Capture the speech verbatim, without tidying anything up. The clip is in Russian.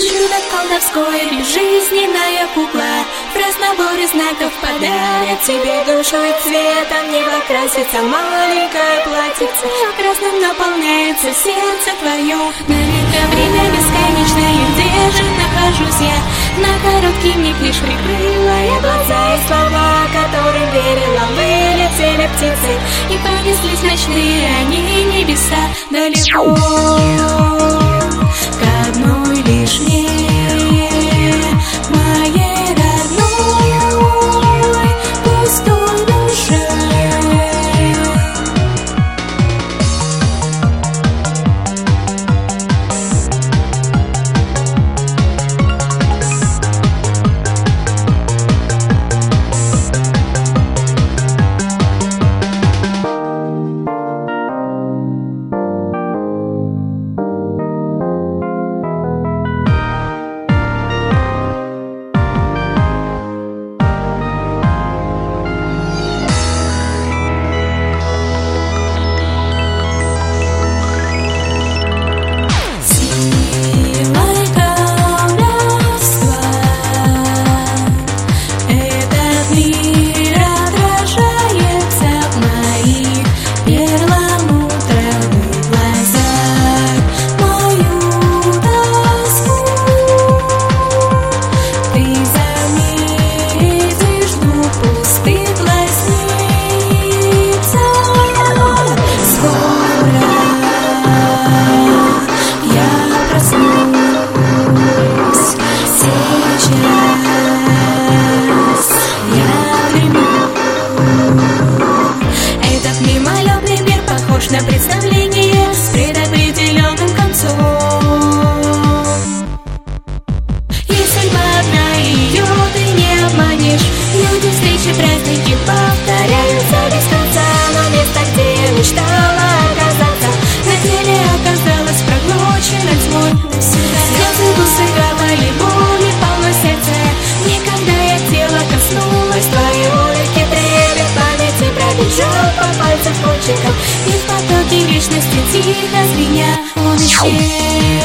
Чудо колдовское, безжизненная кукла, в разноборе знаков подарит тебе душу и цветом. Небо красится, маленькое платьице красным наполняется сердце твое. Наверное, время бесконечное, где же нахожусь я? На короткий миг лишь прикрыла я глаза, и слова, которым верила, вылетели птицы, и понеслись ночные они небеса далеко к одной лишь мне, моей родной пустой душе. На представление с предопределенным концом. Если бы одна ее ты не обманешь, люди, встречи, праздники повторяются без конца. Но место, где я мечтала оказаться, на деле оказалось проглочено тьмой навсегда. Слезы густы капали, боли полно сердце. Никогда я тело коснулась твоей улыбки, трепет памяти пробежал по пальцам кончиком, и в потоке вечности тихо звеня он исчез.